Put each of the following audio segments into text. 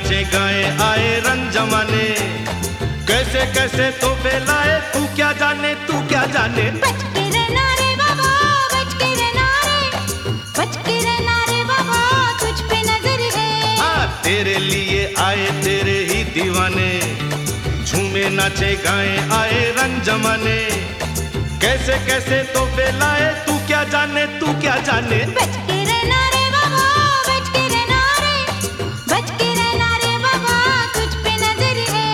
नाचे गाए आए रंग जमाने, कैसे कैसे तोहफे लाए तू क्या जाने, तू क्या जाने। बच के रहना रे बाबा, बच के रहना रे, बच के रहना रे बाबा, तुझ पे नजर है। हाँ तेरे लिए आए तेरे ही दीवाने, झूमे नाचे गाए आए रंग जमाने, कैसे कैसे तोहफे लाए तू क्या जाने, तू क्या जाने। बच के रहना रे बाबा, बच के रहना रे, बच के रहना रे बाबा, तुझ पे नजर है।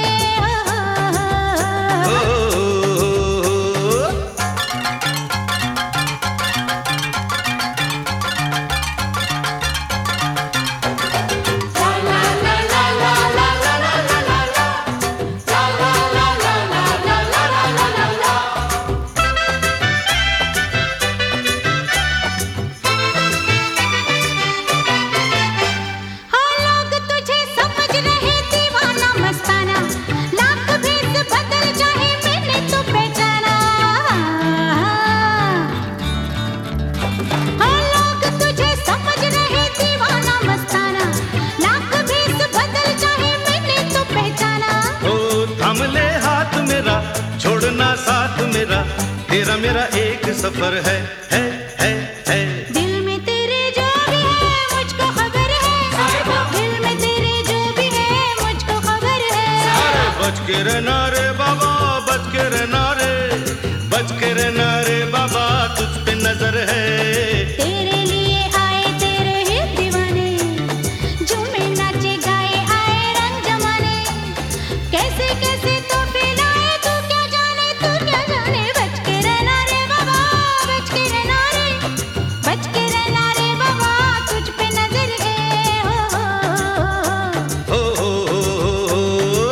छोड़ना साथ मेरा, तेरा मेरा एक सफर है, है, है, है। दिल में तेरे जो भी है मुझको खबर है, दिल में तेरे जो भी है मुझको खबर है। अरे बच के रहना रे बाबा, बच के रहना रे, बच के रहना रे बाबा, तुझ पे नजर है। तेरे लिए आए तेरे ही दीवाने, झूमे नाचे गाए आए रंग जमाने, कैसे कैसे तोहफे लाए तू क्या जाने, तू क्या जाने। बच के रहना रे बाबा, बच के रहना रे, बच के रहना रे बाबा, तुझ पे नजर है। हो, हो, हो, हो।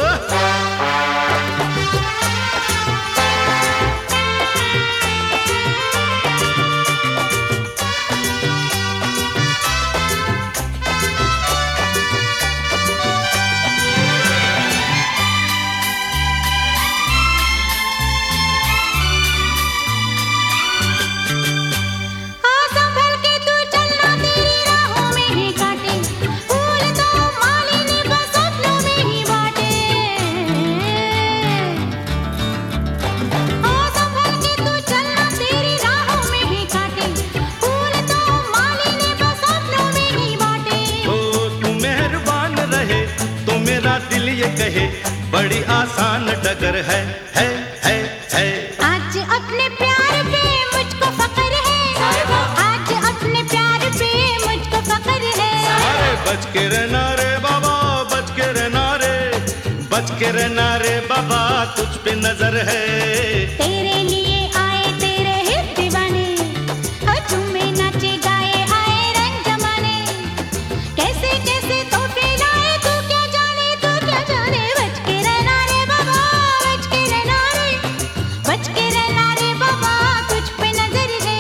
दिल ये कहे बड़ी आसान डगर है, है, है, है। आज अपने प्यार पे मुझको फख्र है, आज अपने प्यार पे मुझको फख्र है। अरे बच के रहना रे बाबा, बच के रहना रे, बच के रहना रे बाबा, तुझ पे नजर है। तेरे लिए आए तेरे ही दीवाने, झूमे नाचे गाए आए रंग जमाने, कैसे कैसे तोहफे लाए तू क्या जाने, तू क्या जाने। बच के रहना रे बाबा, बच के रहना रे, बच के रहना रे बाबा, तुझ पे नजर है।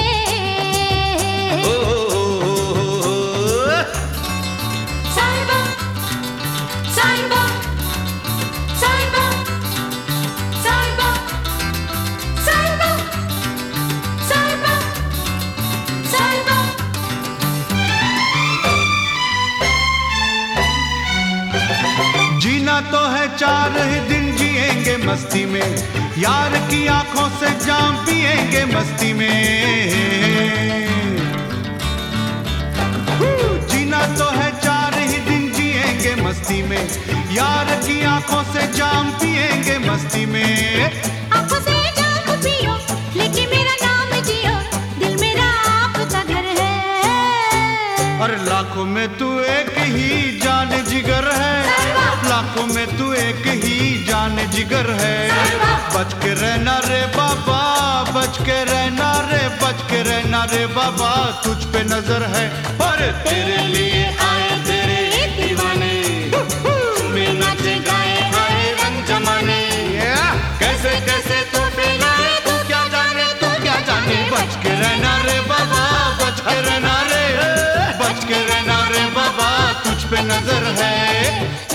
ओ, ओ, ओ, ओ। साहिबा, साहिबा, साहिबा, साहिबा, साहिबा, साहिबा, साहिबा। जीना तो है चार ही दिन जिएंगे मस्ती में, यार की आंखों से जाम पिएंगे मस्ती में। जीना तो है चार ही दिन जिएंगे मस्ती में, यार की आंखों से जाम पिएंगे मस्ती में। आंखों से जाम पियो लेके मेरा नाम जियो, दिल मेरा आपका घर है। और लाखों में तू एक ही जान जिगर है, लाखों में तू एक ही जान जिगर है। बच के रहना रे बाबा, बच के रहना रे, बच के रहना रे बाबा, तुझ पे नजर है। पर तेरे लिए आए तेरे ही दीवाने, झूमे नाचे गाए आए रंग जमाने, कैसे कैसे तोहफे लाए तू क्या जाने, तू क्या जाने। बच के रहना रे बाबा, बच के रहना रे, बच के रहना रे बाबा, तुझ पे नजर है।